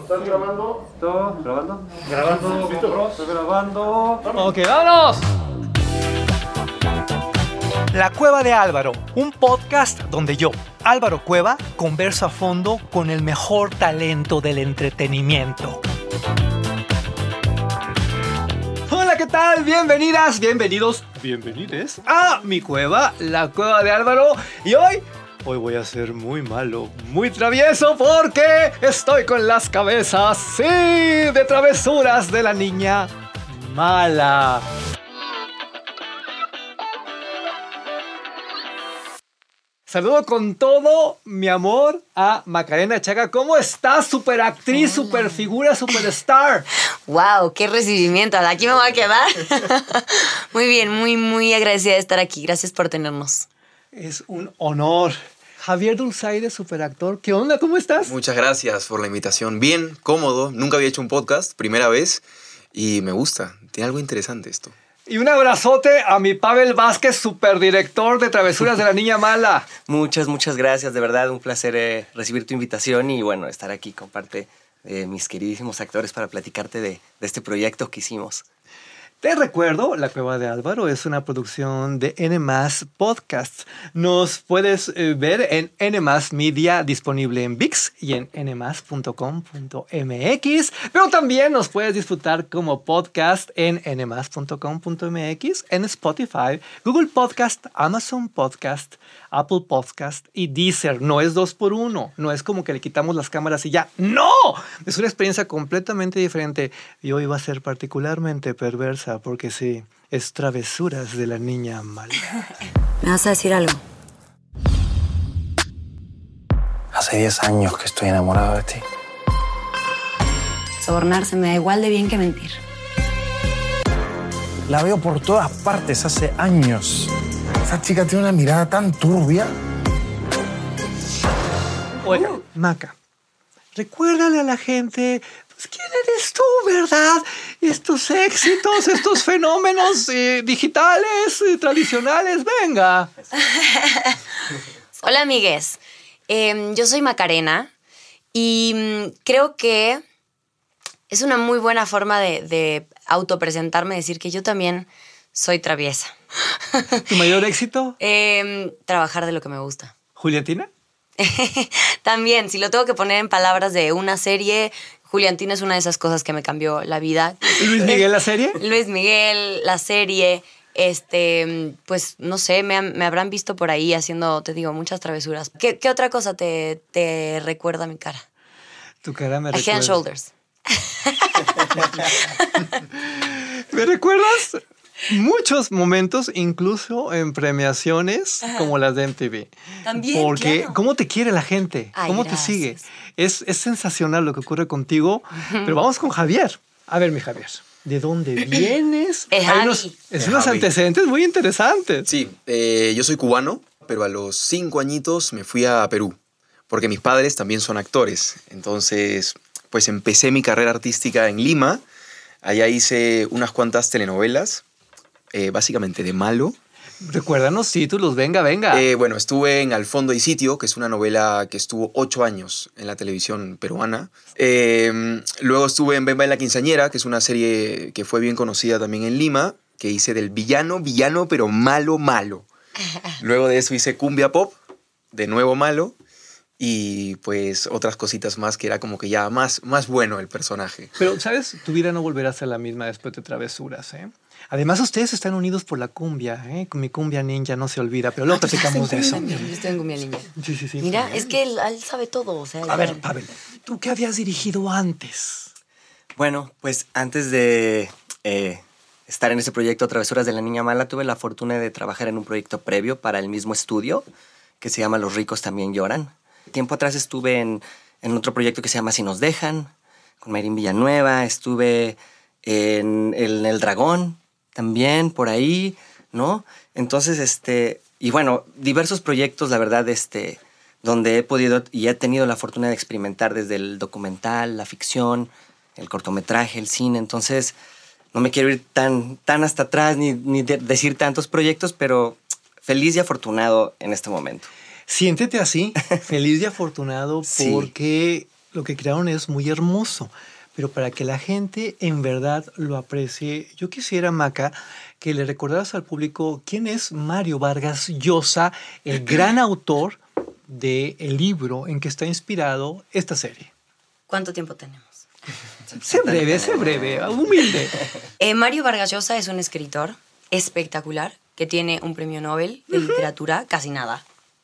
¿Estás grabando? ¿Todo? ¿Grabando? Grabando. ¿Listo? Estoy grabando. Ok, vámonos. La Cueva de Álvaro, un podcast donde yo, Álvaro Cueva, converso a fondo con el mejor talento del entretenimiento. Hola, ¿qué tal? Bienvenidas, bienvenidos, bienvenides a mi cueva, la Cueva de Álvaro. Y hoy voy a ser muy malo, muy travieso porque estoy con las cabezas, sí, de travesuras de la niña mala. Saludo con todo mi amor a Macarena Chaga. ¿Cómo estás? Super actriz, super figura, superstar. ¡Wow! ¡Qué recibimiento! Aquí me voy a quedar. Muy bien, muy agradecida de estar aquí. Gracias por tenernos. Es un honor. Javier Dulzaire, superactor. ¿Qué onda? ¿Cómo estás? Muchas gracias por la invitación. Bien, cómodo. Nunca había hecho un podcast, primera vez. Y me gusta. Tiene algo interesante esto. Y un abrazote a mi Pavel Vázquez, superdirector de Travesuras de la Niña Mala. Muchas gracias, de verdad, un placer recibir tu invitación y bueno, estar aquí con parte de mis queridísimos actores para platicarte de este proyecto que hicimos. Te recuerdo, La Cueva de Álvaro es una producción de N+ Podcasts. Nos puedes ver en N+ Media, disponible en ViX y en nmas.com.mx, pero también nos puedes disfrutar como podcast en nmas.com.mx, en Spotify, Google Podcast, Amazon Podcast, Apple Podcast y Deezer. No es 2x1, no es como que le quitamos las cámaras y ya. ¡No! Es una experiencia completamente diferente y hoy va a ser particularmente perversa porque sí, es Travesuras de la Niña Mala. ¿Me vas a decir algo? Hace 10 años que estoy enamorado de ti. Sobornarse me da igual de bien que mentir. La veo por todas partes hace años. Esa chica tiene una mirada tan turbia. Oiga, Maca, recuérdale a la gente, pues, quién eres tú, ¿verdad? Estos éxitos, estos fenómenos digitales, tradicionales, venga. Hola, amigues. Yo soy Macarena y creo que es una muy buena forma de autopresentarme, decir que yo también soy traviesa. ¿Tu mayor éxito? Trabajar de lo que me gusta. ¿Juliantina? También, si lo tengo que poner en palabras de una serie, Juliantina es una de esas cosas que me cambió la vida. ¿Luis Miguel la serie? Luis Miguel, la serie, pues no sé, me habrán visto por ahí haciendo, te digo, muchas travesuras. ¿Qué otra cosa te recuerda mi cara? Tu cara me A recuerda. Head and Shoulders. ¿Me recuerdas? Muchos momentos, incluso en premiaciones como las de MTV. También, porque claro. ¿Cómo te quiere la gente? Ay, ¿Cómo gracias. te sigue? Es sensacional lo que ocurre contigo. Pero vamos con Javier. A ver, mi Javier, ¿de dónde vienes? El Hay Javi. unos Javi. antecedentes muy interesantes. Sí, yo soy cubano, pero a los 5 añitos me fui a Perú, porque mis padres también son actores. Entonces, pues empecé mi carrera artística en Lima. Allá hice unas cuantas telenovelas, básicamente de malo. Recuérdanos títulos, venga. Bueno, estuve en Al Fondo y Sitio, que es una novela que estuvo 8 años en la televisión peruana. Luego estuve en Bemba en la Quinceañera, que es una serie que fue bien conocida también en Lima, que hice del villano, pero malo. Luego de eso hice Cumbia Pop, de nuevo malo, y pues otras cositas más que era como que ya más bueno el personaje. Pero, ¿sabes? Tu vida no volverá a ser la misma después de Travesuras, ¿eh? Además, ustedes están unidos por la cumbia, ¿eh? Con mi cumbia ninja no se olvida, pero luego platicamos de eso. Yo estoy en Cumbia Ninja. Sí. Mira, es que él sabe todo. O sea, A ver, Pavel, ¿tú qué habías dirigido antes? Bueno, pues antes de estar en ese proyecto Travesuras de la Niña Mala, tuve la fortuna de trabajar en un proyecto previo para el mismo estudio, que se llama Los ricos también lloran. Tiempo atrás estuve en otro proyecto que se llama Si nos dejan, con Mayrín Villanueva. Estuve en El Dragón, también por ahí, ¿no? Entonces, y bueno, diversos proyectos, la verdad, donde he podido y he tenido la fortuna de experimentar desde el documental, la ficción, el cortometraje, el cine. Entonces, no me quiero ir tan hasta atrás ni decir tantos proyectos, pero feliz y afortunado en este momento. Siéntete así, feliz y afortunado, Sí. porque lo que crearon es muy hermoso, pero para que la gente en verdad lo aprecie, yo quisiera, Maca, que le recordaras al público quién es Mario Vargas Llosa, el gran autor del libro en que está inspirado esta serie. ¿Cuánto tiempo tenemos? Sé breve, humilde. Mario Vargas Llosa es un escritor espectacular que tiene un premio Nobel de literatura, casi nada,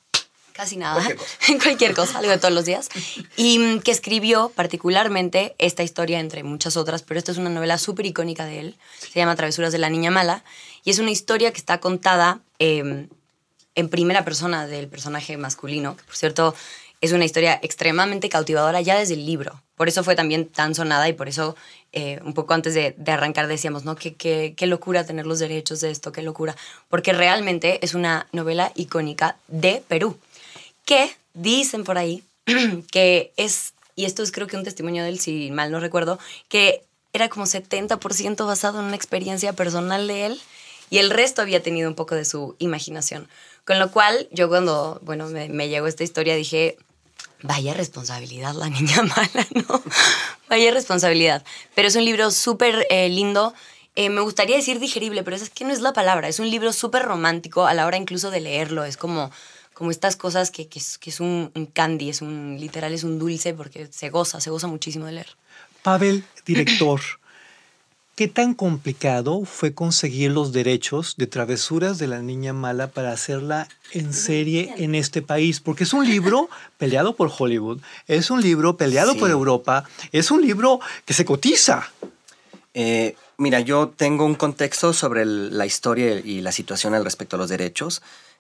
cualquier cosa, algo de todos los días, y que escribió particularmente esta historia entre muchas otras, pero esta es una novela súper icónica de él, se llama Travesuras de la Niña Mala, y es una historia que está contada en primera persona del personaje masculino, que por cierto es una historia extremadamente cautivadora ya desde el libro, por eso fue también tan sonada y por eso un poco antes de arrancar decíamos, ¿no? Qué locura tener los derechos de esto, qué locura, porque realmente es una novela icónica de Perú, que dicen por ahí que es, y esto es creo que un testimonio de él, si mal no recuerdo, que era como 70% basado en una experiencia personal de él y el resto había tenido un poco de su imaginación. Con lo cual, yo cuando, bueno, me llegó esta historia dije, vaya responsabilidad la niña mala, ¿no? Vaya responsabilidad. Pero es un libro súper lindo. Me gustaría decir digerible, pero es que no es la palabra. Es un libro súper romántico a la hora incluso de leerlo. Es como estas cosas que es un candy, literal es un dulce porque se goza muchísimo de leer. Pavel, director, ¿qué tan complicado fue conseguir los derechos de Travesuras de la Niña Mala para hacerla en serie en este país? Porque es un libro peleado por Hollywood, es un libro peleado por Europa, es un libro que se cotiza. Mira, yo tengo un contexto sobre la historia y la situación al respecto a los derechos.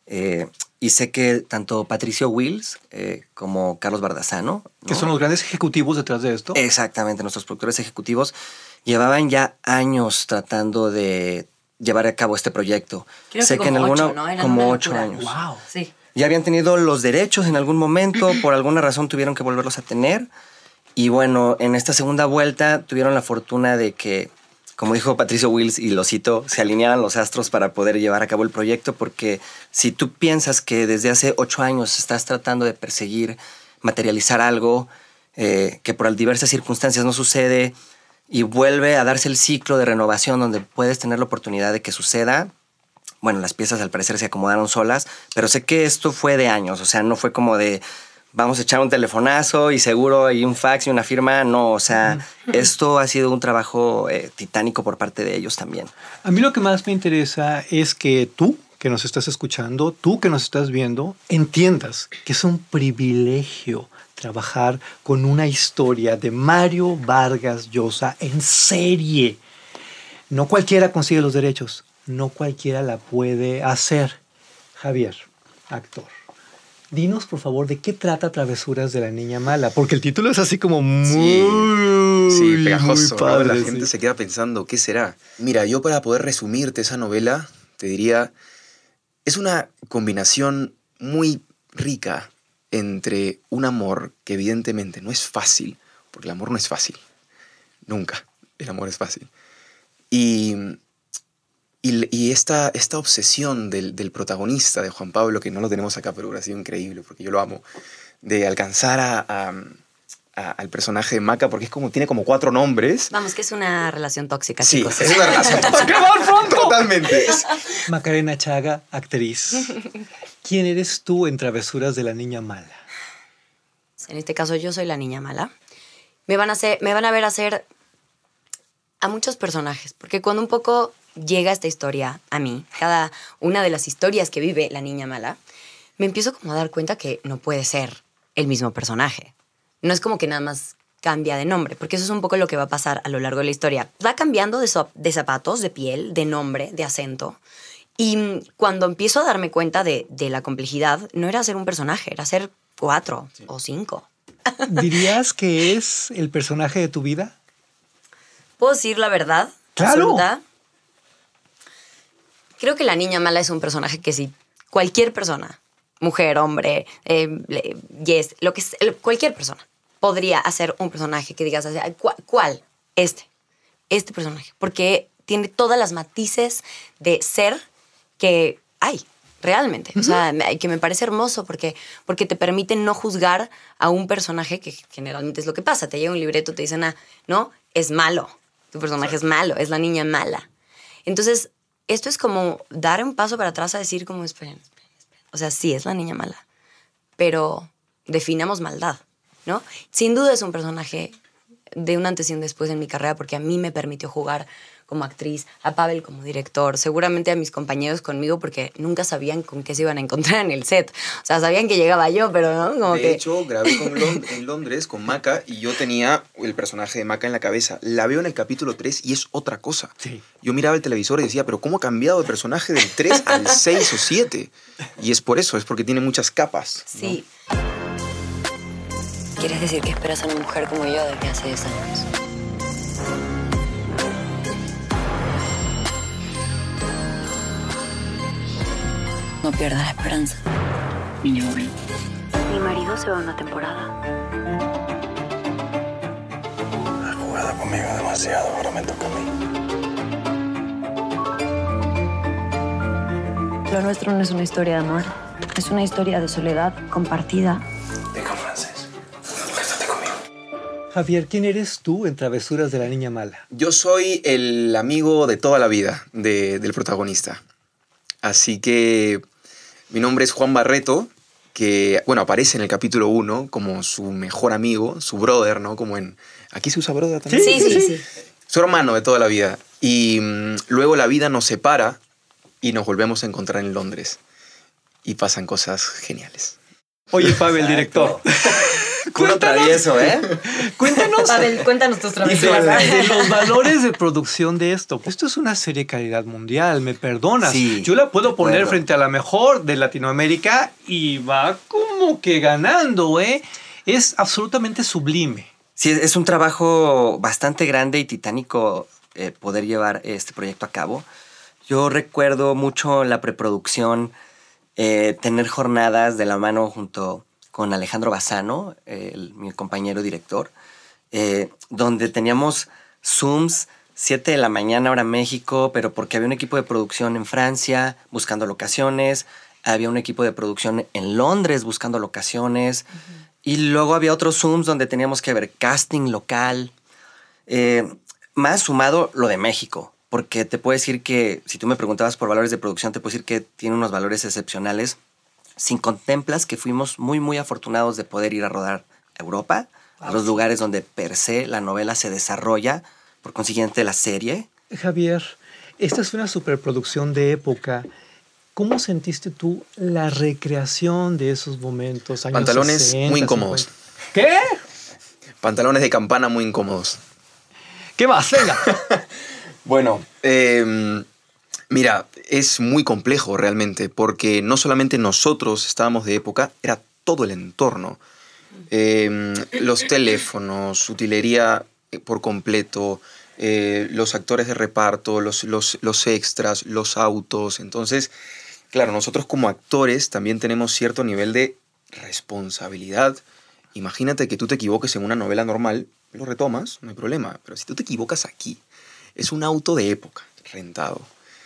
Y sé que tanto Patricio Wills como Carlos Bardazano, ¿no? Que son los grandes ejecutivos detrás de esto. Exactamente, nuestros productores ejecutivos llevaban ya años tratando de llevar a cabo este proyecto. Creo sé que como 8, ¿no? Como 8 años. ¡Wow! Sí. Ya habían tenido los derechos en algún momento, por alguna razón tuvieron que volverlos a tener. Y bueno, en esta segunda vuelta tuvieron la fortuna de que, como dijo Patricio Wills, y lo cito, se alinearan los astros para poder llevar a cabo el proyecto, porque si tú piensas que desde hace 8 años estás tratando de perseguir, materializar algo que por diversas circunstancias no sucede y vuelve a darse el ciclo de renovación donde puedes tener la oportunidad de que suceda, bueno, las piezas al parecer se acomodaron solas, pero sé que esto fue de años, o sea, no fue como de vamos a echar un telefonazo y seguro hay un fax y una firma. No, o sea, esto ha sido un trabajo titánico por parte de ellos también. A mí lo que más me interesa es que tú, que nos estás escuchando, tú que nos estás viendo, entiendas que es un privilegio trabajar con una historia de Mario Vargas Llosa en serie. No cualquiera consigue los derechos, no cualquiera la puede hacer. Javier, actor. Dinos, por favor, ¿de qué trata Travesuras de la Niña Mala? Porque el título es así como muy pegajoso, muy padre, ¿no? La gente se queda pensando, ¿qué será? Mira, yo para poder resumirte esa novela, te diría, es una combinación muy rica entre un amor que evidentemente no es fácil, porque el amor no es fácil, nunca el amor es fácil, y esta obsesión del protagonista, de Juan Pablo, que no lo tenemos acá, pero hubiera sido increíble, porque yo lo amo, de alcanzar al personaje de Maca, porque tiene como 4 nombres. Vamos, que es una relación tóxica, sí, chicos. es una relación tóxica. Totalmente. Macarena Chaga, actriz. ¿Quién eres tú en Travesuras de la Niña Mala? En este caso yo soy la niña mala. Me van a ver hacer a muchos personajes, porque cuando un poco llega esta historia a mí, cada una de las historias que vive la niña mala, me empiezo como a dar cuenta que no puede ser el mismo personaje. No es como que nada más cambia de nombre, porque eso es un poco lo que va a pasar a lo largo de la historia. Va cambiando de zapatos, de piel, de nombre, de acento. Y cuando empiezo a darme cuenta de la complejidad, no era ser un personaje, era ser 4 o 5. ¿Dirías que es el personaje de tu vida? ¿Puedo decir la verdad? ¡Claro! Absoluta. Creo que la niña mala es un personaje que si cualquier persona, mujer, hombre, cualquier persona, podría hacer un personaje que digas, ¿cuál? Este personaje. Porque tiene todas las matices de ser que hay. realmente. O sea, que me parece hermoso porque te permite no juzgar a un personaje, que generalmente es lo que pasa. Te llega un libreto, te dicen, no, es malo. Tu personaje es malo, es la niña mala. Entonces, esto es como dar un paso para atrás a decir como, esperen. O sea, sí, es la niña mala, pero definamos maldad, ¿no? Sin duda es un personaje de un antes y un después en mi carrera porque a mí me permitió jugar como actriz, a Pavel como director, seguramente a mis compañeros conmigo porque nunca sabían con qué se iban a encontrar en el set. O sea, sabían que llegaba yo, pero no, como de que... hecho, grabé en Londres con Maca y yo tenía el personaje de Maca en la cabeza. La veo en el capítulo 3 y es otra cosa. Sí. Yo miraba el televisor y decía, pero ¿cómo ha cambiado de personaje del 3 al 6 o 7? Y es por eso, es porque tiene muchas capas. ¿no? Sí. ¿Quieres decir que esperas a una mujer como yo desde hace 10 años? No pierdas la esperanza, niño bueno. Mi marido se va a una temporada. Has jugado conmigo demasiado, ahora me toca a mí. Lo nuestro no es una historia de amor, es una historia de soledad compartida. Deja francés. Quédate conmigo. Javier, ¿quién eres tú en Travesuras de la Niña Mala? Yo soy el amigo de toda la vida del protagonista. Así que mi nombre es Juan Barreto, que, bueno, aparece en el capítulo 1 como su mejor amigo, su brother, ¿no? Como en... ¿Aquí se usa brother también? Sí. Su hermano de toda la vida. Y luego la vida nos separa y nos volvemos a encontrar en Londres. Y pasan cosas geniales. Oye, Pavel, director. Puro travieso, ¿eh? Cuéntanos Pavel, cuéntanos tus travesuras. de los valores de producción de esto. Esto es una serie de calidad mundial, me perdonas. Sí, Yo la puedo de poner acuerdo. frente a la mejor de Latinoamérica y va como que ganando, ¿eh? Es absolutamente sublime. Sí, es un trabajo bastante grande y titánico poder llevar este proyecto a cabo. Yo recuerdo mucho la preproducción, tener jornadas de la mano junto con Alejandro Bassano, mi compañero director, donde teníamos Zooms 7 de la mañana hora México, pero porque había un equipo de producción en Francia buscando locaciones, había un equipo de producción en Londres buscando locaciones, y luego había otros Zooms donde teníamos que ver casting local, más sumado lo de México, porque te puedo decir que, si tú me preguntabas por valores de producción, te puedo decir que tiene unos valores excepcionales. Sin contemplas que fuimos muy, muy afortunados de poder ir a rodar a Europa, a los lugares donde per se la novela se desarrolla, por consiguiente la serie. Javier, esta es una superproducción de época. ¿Cómo sentiste tú la recreación de esos momentos? Años Pantalones 60, muy incómodos. 50? ¿Qué? Pantalones de campana muy incómodos. ¿Qué más? Venga. Bueno, mira, es muy complejo realmente, porque no solamente nosotros estábamos de época, era todo el entorno. Los teléfonos, utilería por completo, los actores de reparto, los extras, los autos. Entonces, claro, nosotros como actores también tenemos cierto nivel de responsabilidad. Imagínate que tú te equivoques en una novela normal, lo retomas, no hay problema. Pero si tú te equivocas aquí, es un auto de época, rentado.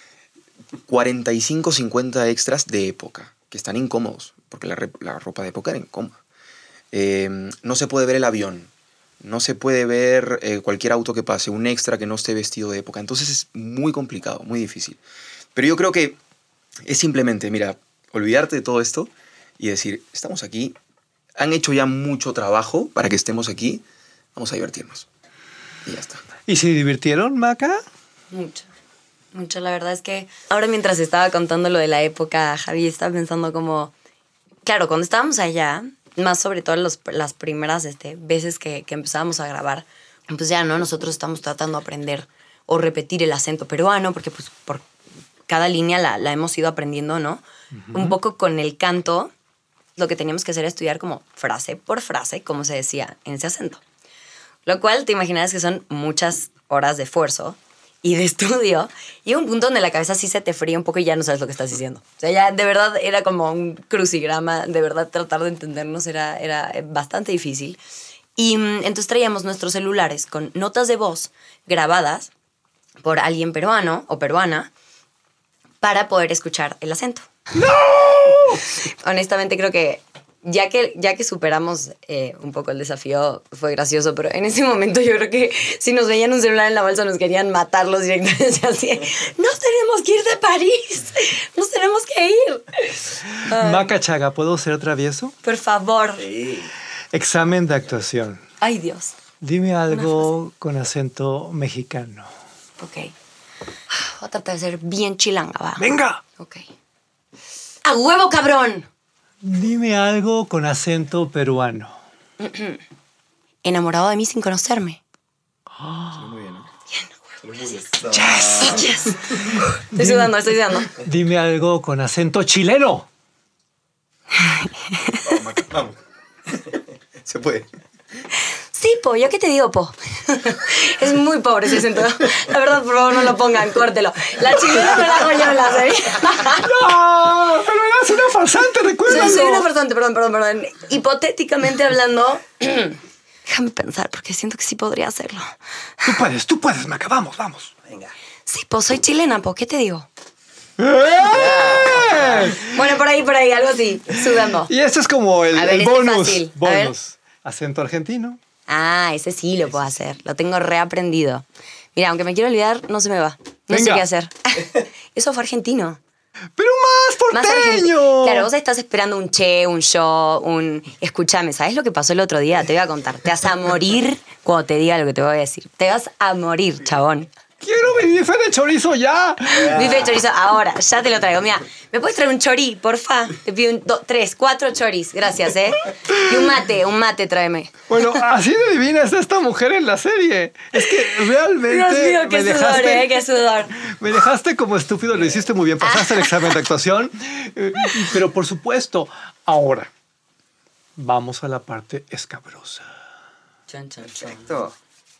45, 50 extras de época, que están incómodos, porque la ropa de época era incómoda. No se puede ver el avión, no se puede ver cualquier auto que pase, un extra que no esté vestido de época. Entonces es muy complicado, muy difícil. Pero yo creo que es simplemente, mira, olvidarte de todo esto y decir, estamos aquí, han hecho ya mucho trabajo para que estemos aquí, vamos a divertirnos. Y ya está. ¿Y se divirtieron, Maca? Mucho. La verdad es que ahora mientras estaba contando lo de la época, Javi, estaba pensando como... Claro, cuando estábamos allá, más sobre todo las primeras veces que empezábamos a grabar, pues ya, ¿no? Nosotros estamos tratando de aprender o repetir el acento peruano, porque pues por cada línea la hemos ido aprendiendo, ¿no? Un poco con el canto, lo que teníamos que hacer era estudiar como frase por frase, como se decía en ese acento. Lo cual te imaginas que son muchas horas de esfuerzo y de estudio, y un punto donde la cabeza sí se te fría un poco y ya no sabes lo que estás diciendo. O sea, ya de verdad era como un crucigrama, de verdad tratar de entendernos era bastante difícil. Y entonces traíamos nuestros celulares con notas de voz grabadas por alguien peruano o peruana para poder escuchar el acento. Honestamente creo que ya que superamos un poco el desafío, fue gracioso, pero en ese momento yo creo que si nos veían un celular en la bolsa nos querían matarlos directamente. Así, nos tenemos que ir de París, nos tenemos que ir. Maca Chaga, ¿puedo ser travieso? Por favor. Examen de actuación. Ay, Dios. Dime algo con acento mexicano. Ok. Voy a tratar de ser bien chilanga, va. ¡Venga! Ok. ¡A huevo, cabrón! Dime algo con acento peruano. Enamorado de mí sin conocerme. Muy bien, ¿no? Yes. Estoy sudando. Dime algo con acento chileno. Vamos. Se puede. Sí, po, ¿yo qué te digo, po? Es muy pobre ese acento. La verdad, por favor, no lo pongan, córtelo. La chilena no la hago yo en la serie. ¡No! Pero eras una farsante, recuérdalo. Soy una farsante, perdón. Hipotéticamente hablando, déjame pensar, porque siento que sí podría hacerlo. Tú puedes, Maca. Vamos. Venga. Sí, po, soy chilena, po, ¿qué te digo? ¡Eh! Bueno, por ahí, algo así, sudando. Y este es como el, A ver, el este bonus. fácil. A ver. Acento argentino. Ah, ese sí lo puedo hacer. Lo tengo reaprendido. Mira, aunque me quiero olvidar, no se me va. No sé Venga. qué hacer. Eso fue argentino. Pero más Más argentino. porteño. Claro, vos estás esperando un che, un yo, un... Escúchame, ¿sabes lo que pasó el otro día? Te voy a contar. Te vas a morir cuando te diga lo que te voy a decir. Te vas a morir, chabón. Quiero mi bife de chorizo ya. Bife de chorizo, ahora, ya te lo traigo. Mira, ¿me puedes traer un chorí, porfa? Te pido 3, 4 choris, gracias, ¿eh? Y un mate, tráeme. Bueno, así de divina es esta mujer en la serie. Es que realmente Dios mío, qué me sudor, dejaste, qué sudor. me dejaste como estúpido. Lo hiciste muy bien. Pasaste el examen de actuación. Pero por supuesto, ahora vamos a la parte escabrosa. Perfecto.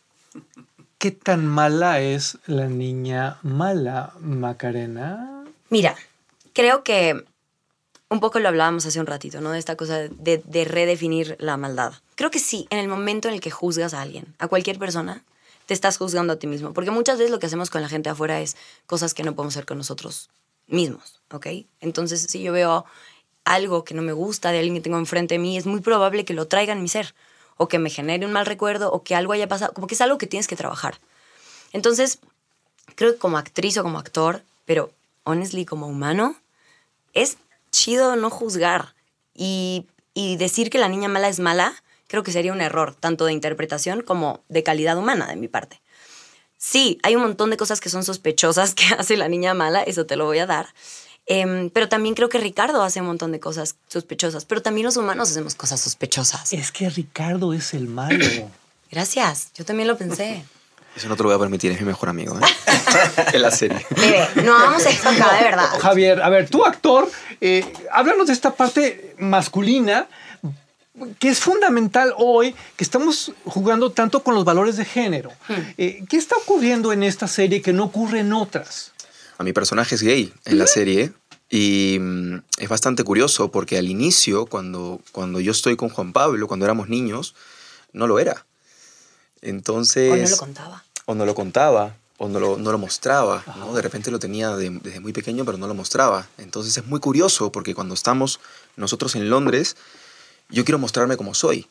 ¿Qué tan mala es la niña mala, Macarena? Mira, creo que un poco lo hablábamos hace un ratito, ¿no? De esta cosa de redefinir la maldad. Creo que sí, en el momento en el que juzgas a alguien, a cualquier persona, te estás juzgando a ti mismo. Porque muchas veces lo que hacemos con la gente afuera es cosas que no podemos hacer con nosotros mismos, ¿ok? Entonces, si yo veo algo que no me gusta de alguien que tengo enfrente de mí, es muy probable que lo traiga en mi ser. O que me genere un mal recuerdo, o que algo haya pasado. Como que es algo que tienes que trabajar. Entonces, creo que como actriz o como actor, pero honestly como humano, es chido no juzgar. Y decir que la niña mala es mala, creo que sería un error, tanto de interpretación como de calidad humana de mi parte. Sí, hay un montón de cosas que son sospechosas que hace la niña mala, eso te lo voy a dar. Pero también creo que Ricardo hace un montón de cosas sospechosas, pero también los humanos hacemos cosas sospechosas. Es que Ricardo es el malo. Gracias, yo también lo pensé. Eso no te lo voy a permitir, es mi mejor amigo, ¿eh? En la serie. Bebé, no hagamos esto acá, de verdad. Javier, a ver, tú actor, háblanos de esta parte masculina que es fundamental hoy, que estamos jugando tanto con los valores de género. ¿Qué está ocurriendo en esta serie que no ocurre en otras? A mi personaje es gay en la serie y es bastante curioso porque al inicio, cuando yo estoy con Juan Pablo, cuando éramos niños, no lo era. Entonces... O no lo contaba. O no lo contaba, o no lo mostraba, ¿no? De repente lo tenía desde muy pequeño, pero no lo mostraba. Entonces es muy curioso porque cuando estamos nosotros en Londres, yo quiero mostrarme como soy.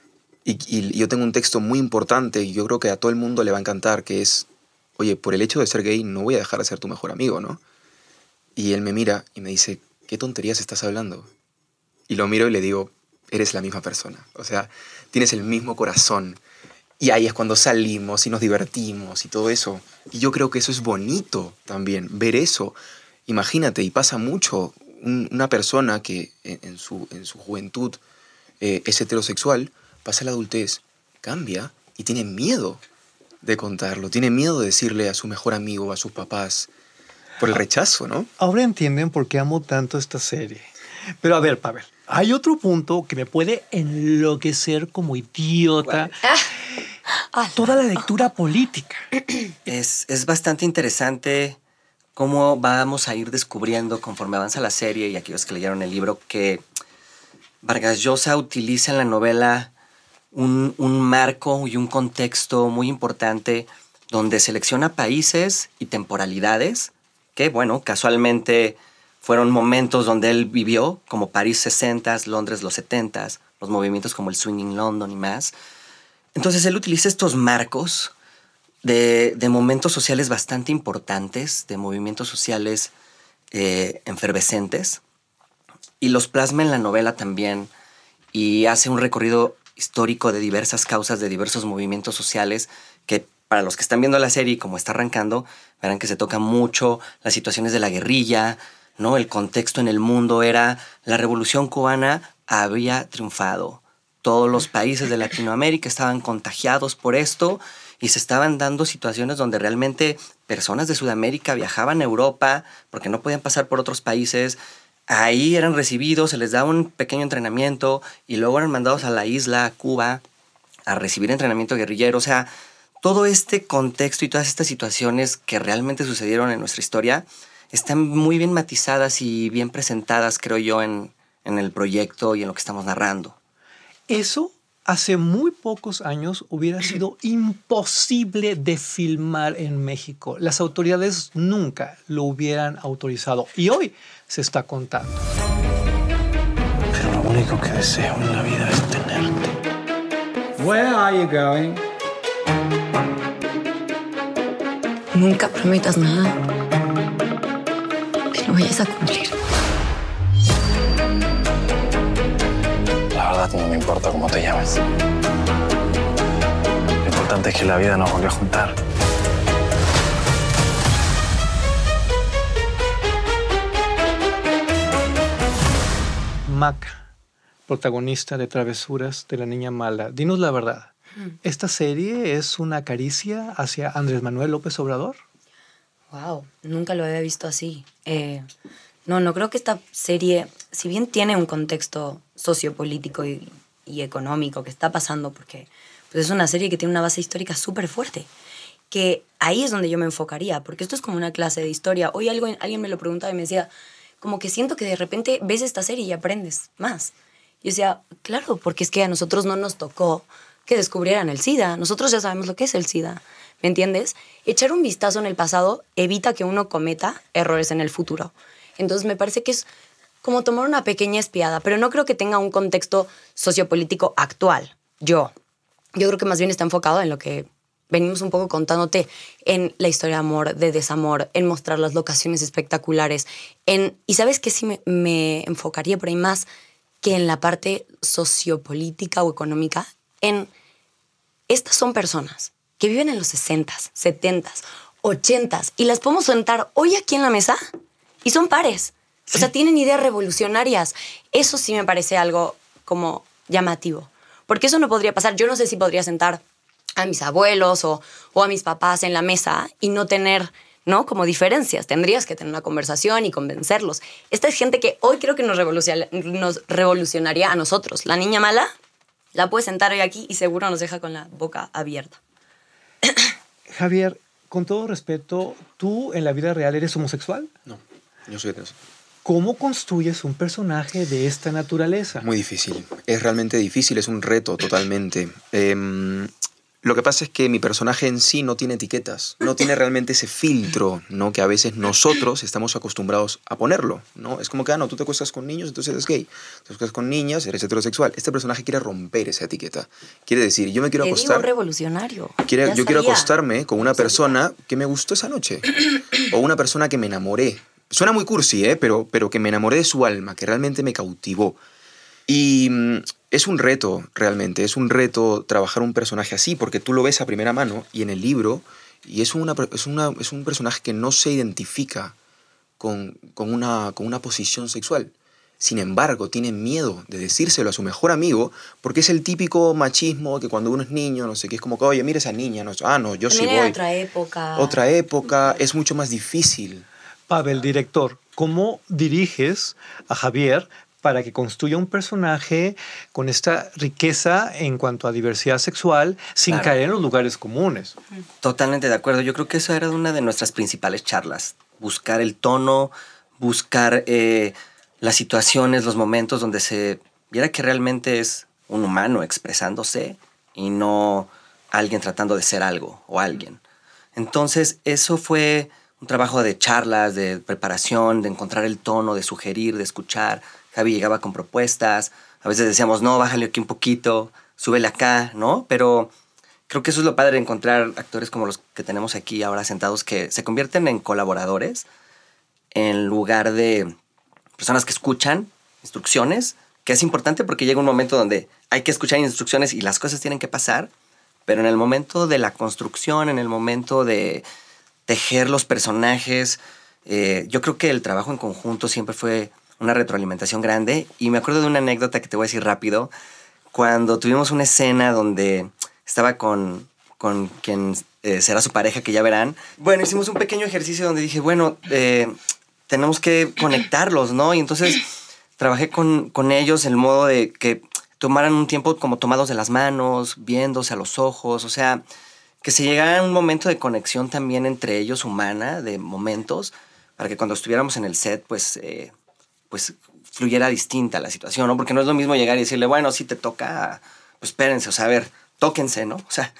Y yo tengo un texto muy importante y yo creo que a todo el mundo le va a encantar, que es, oye, por el hecho de ser gay no voy a dejar de ser tu mejor amigo, ¿no? Y él me mira y me dice, ¿qué tonterías estás hablando? Y lo miro y le digo, eres la misma persona. O sea, tienes el mismo corazón. Y ahí es cuando salimos y nos divertimos y todo eso. Y yo creo que eso es bonito también, ver eso. Imagínate, y pasa mucho, una persona que en su juventud es heterosexual, pasa a la adultez, cambia y tiene miedo de contarlo. Tiene miedo de decirle a su mejor amigo, a sus papás, por el rechazo, ¿no? Ahora entienden por qué amo tanto esta serie. Pero a ver, Pavel, hay otro punto que me puede enloquecer como idiota. Toda la lectura política. Es bastante interesante cómo vamos a ir descubriendo conforme avanza la serie y aquellos que leyeron el libro que Vargas Llosa utiliza en la novela un marco y un contexto muy importante donde selecciona países y temporalidades que, bueno, casualmente fueron momentos donde él vivió, como París 60s, Londres los 70s, los movimientos como el Swinging London y más. Entonces él utiliza estos marcos de momentos sociales bastante importantes, de movimientos sociales efervescentes, y los plasma en la novela también, y hace un recorrido histórico de diversas causas, de diversos movimientos sociales, que para los que están viendo la serie, como está arrancando, verán que se toca mucho las situaciones de la guerrilla, ¿no? El contexto en el mundo era la Revolución Cubana había triunfado. Todos los países de Latinoamérica estaban contagiados por esto y se estaban dando situaciones donde realmente personas de Sudamérica viajaban a Europa porque no podían pasar por otros países. Ahí eran recibidos, se les daba un pequeño entrenamiento y luego eran mandados a la isla, a Cuba, a recibir entrenamiento guerrillero. O sea, todo este contexto y todas estas situaciones que realmente sucedieron en nuestra historia están muy bien matizadas y bien presentadas, creo yo, en el proyecto y en lo que estamos narrando. Eso hace muy pocos años hubiera sido imposible de filmar en México. Las autoridades nunca lo hubieran autorizado y hoy se está contando. Pero lo único que deseo en la vida es tenerte. Where are you going? Nunca prometas nada que no vayas a cumplir. La verdad no me importa cómo te llames. Lo importante es que la vida nos volvió a juntar. Maca, protagonista de Travesuras de la Niña Mala. Dinos la verdad. ¿Esta serie es una caricia hacia Andrés Manuel López Obrador? Wow, nunca lo había visto así. No creo que esta serie, si bien tiene un contexto sociopolítico y económico que está pasando, porque pues es una serie que tiene una base histórica súper fuerte, que ahí es donde yo me enfocaría, porque esto es como una clase de historia. Hoy alguien me lo preguntaba y me decía, como que siento que de repente ves esta serie y aprendes más. Yo decía, claro, porque es que a nosotros no nos tocó que descubrieran el SIDA. Nosotros ya sabemos lo que es el SIDA, ¿me entiendes? Echar un vistazo en el pasado evita que uno cometa errores en el futuro. Entonces me parece que es como tomar una pequeña espiada, pero no creo que tenga un contexto sociopolítico actual. Yo creo que más bien está enfocado en lo que venimos un poco contándote, en la historia de amor, de desamor, en mostrar las locaciones espectaculares, y ¿sabes qué? Sí me enfocaría por ahí más que en la parte sociopolítica o económica. Estas son personas que viven en los 60s, 70s, 80s y las podemos sentar hoy aquí en la mesa y son pares. Sí. O sea, tienen ideas revolucionarias. Eso sí me parece algo como llamativo. Porque eso no podría pasar. Yo no sé si podría sentar a mis abuelos o a mis papás en la mesa y no tener, ¿no? Como diferencias. Tendrías que tener una conversación y convencerlos. Esta es gente que hoy creo que nos revolucionaría a nosotros. La niña mala la puedes sentar hoy aquí y seguro nos deja con la boca abierta. Javier, con todo respeto, ¿tú en la vida real eres homosexual? No, yo soy heterosexual. ¿Cómo construyes un personaje de esta naturaleza? Muy difícil. Es realmente difícil, es un reto totalmente. Lo que pasa es que mi personaje en sí no tiene etiquetas, no tiene realmente ese filtro, ¿no? Que a veces nosotros estamos acostumbrados a ponerlo, ¿no? Es como que, no, tú te acuestas con niños, entonces eres gay. Te acuestas con niñas, eres heterosexual. Este personaje quiere romper esa etiqueta. Quiere decir, yo me quiero acostar... Te digo revolucionario. Yo quiero acostarme con una persona que me gustó esa noche. O una persona que me enamoré. Suena muy cursi, pero que me enamoré de su alma, que realmente me cautivó. Y es un reto, realmente. Es un reto trabajar un personaje así, porque tú lo ves a primera mano y en el libro, y es un personaje que no se identifica con una posición sexual. Sin embargo, tiene miedo de decírselo a su mejor amigo, porque es el típico machismo que cuando uno es niño, no sé qué, es como que, oye, mira esa niña, no, yo sí voy. Otra época. Otra época, es mucho más difícil. Pavel, director, ¿cómo diriges a Javier para que construya un personaje con esta riqueza en cuanto a diversidad sexual sin Claro. caer en los lugares comunes? Totalmente de acuerdo. Yo creo que eso era una de nuestras principales charlas. Buscar el tono, buscar las situaciones, los momentos donde se viera que realmente es un humano expresándose y no alguien tratando de ser algo o alguien. Entonces, eso fue un trabajo de charlas, de preparación, de encontrar el tono, de sugerir, de escuchar. Javi llegaba con propuestas. A veces decíamos, no, bájale aquí un poquito, súbele acá, ¿no? Pero creo que eso es lo padre de encontrar actores como los que tenemos aquí ahora sentados, que se convierten en colaboradores en lugar de personas que escuchan instrucciones, que es importante porque llega un momento donde hay que escuchar instrucciones y las cosas tienen que pasar, pero en el momento de la construcción, en el momento de tejer los personajes, yo creo que el trabajo en conjunto siempre fue una retroalimentación grande. Y me acuerdo de una anécdota que te voy a decir rápido, cuando tuvimos una escena donde estaba con quien será su pareja, que ya verán. Bueno, hicimos un pequeño ejercicio donde dije, bueno, tenemos que conectarlos, ¿no? Y entonces trabajé con ellos el modo de que tomaran un tiempo como tomados de las manos, viéndose a los ojos, o sea, que se llegara a un momento de conexión también entre ellos humana, de momentos, para que cuando estuviéramos en el set, pues fluyera distinta la situación, ¿no? Porque no es lo mismo llegar y decirle, bueno, si te toca, pues espérense, o sea, a ver, tóquense, ¿no? O sea,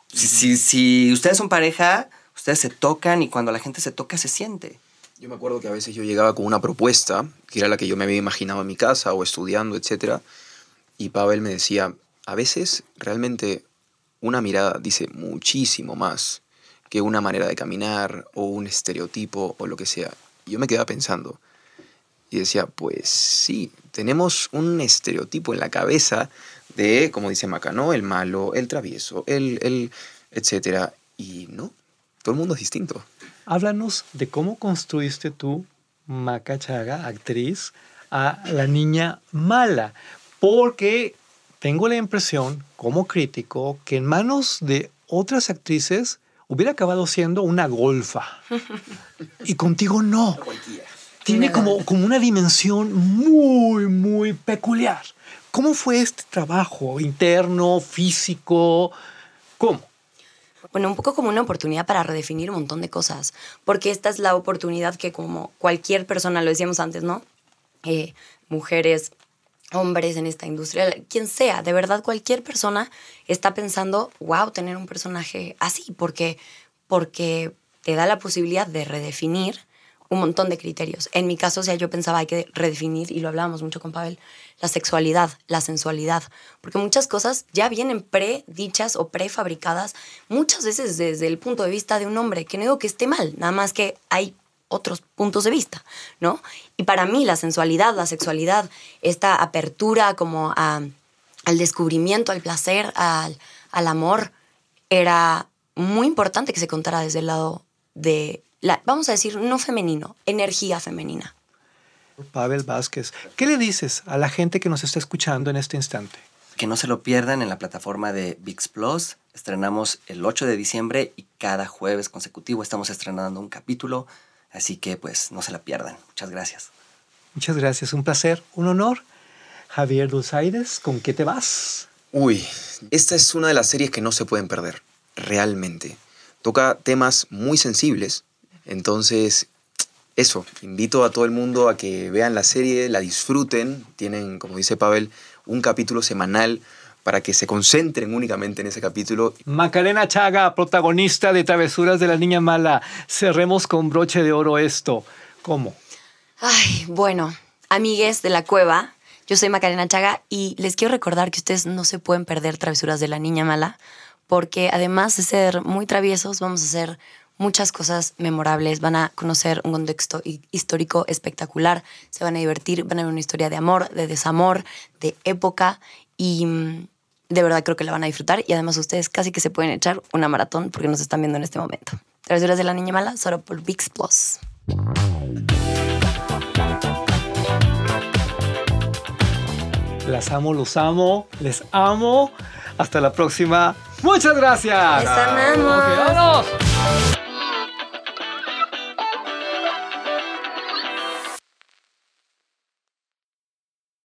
si ustedes son pareja, ustedes se tocan y cuando la gente se toca se siente. Yo me acuerdo que a veces yo llegaba con una propuesta, que era la que yo me había imaginado en mi casa o estudiando, etc. Y Pavel me decía, a veces realmente una mirada dice muchísimo más que una manera de caminar o un estereotipo o lo que sea. Y yo me quedaba pensando y decía, pues sí, tenemos un estereotipo en la cabeza de, como dice Maca, ¿no? El malo, el travieso, el etc. Y no, todo el mundo es distinto. Háblanos de cómo construiste tú, Maca Chaga, actriz, a la niña mala. Porque tengo la impresión, como crítico, que en manos de otras actrices hubiera acabado siendo una golfa. Y contigo no. Tiene como una dimensión muy, muy peculiar. ¿Cómo fue este trabajo interno, físico? ¿Cómo? Bueno, un poco como una oportunidad para redefinir un montón de cosas, porque esta es la oportunidad que como cualquier persona, lo decíamos antes, ¿no? Mujeres, hombres en esta industria, quien sea, de verdad cualquier persona está pensando, wow, tener un personaje así, porque te da la posibilidad de redefinir un montón de criterios. En mi caso, o sea, yo pensaba hay que redefinir, y lo hablábamos mucho con Pavel, la sexualidad, la sensualidad, porque muchas cosas ya vienen predichas o prefabricadas, muchas veces desde el punto de vista de un hombre, que no digo que esté mal, nada más que hay otros puntos de vista, ¿no? Y para mí la sensualidad, la sexualidad, esta apertura como al descubrimiento, al placer, al amor, era muy importante que se contara desde el lado de vamos a decir, no femenino, energía femenina. Pavel Vázquez, ¿qué le dices a la gente que nos está escuchando en este instante? Que no se lo pierdan en la plataforma de ViX Plus. Estrenamos el 8 de diciembre y cada jueves consecutivo estamos estrenando un capítulo, así que pues no se la pierdan. Muchas gracias. Muchas gracias, un placer, un honor. Javier Dulzaides, ¿con qué te vas? Uy, esta es una de las series que no se pueden perder, realmente. Toca temas muy sensibles. Entonces, eso, invito a todo el mundo a que vean la serie, la disfruten. Tienen, como dice Pavel, un capítulo semanal para que se concentren únicamente en ese capítulo. Macarena Chaga, protagonista de Travesuras de la Niña Mala. Cerremos con broche de oro esto. ¿Cómo? Ay, bueno, amigues de la cueva, yo soy Macarena Chaga y les quiero recordar que ustedes no se pueden perder Travesuras de la Niña Mala, porque además de ser muy traviesos, vamos a hacer muchas cosas memorables, van a conocer un contexto histórico espectacular, se van a divertir, van a ver una historia de amor, de desamor, de época y de verdad creo que la van a disfrutar y además ustedes casi que se pueden echar una maratón porque nos están viendo en este momento. Travesuras de la Niña Mala, solo por ViX Plus. Las amo, los amo, les amo. Hasta la próxima. ¡Muchas gracias! ¡Les amamos! Ok, ¡vámonos!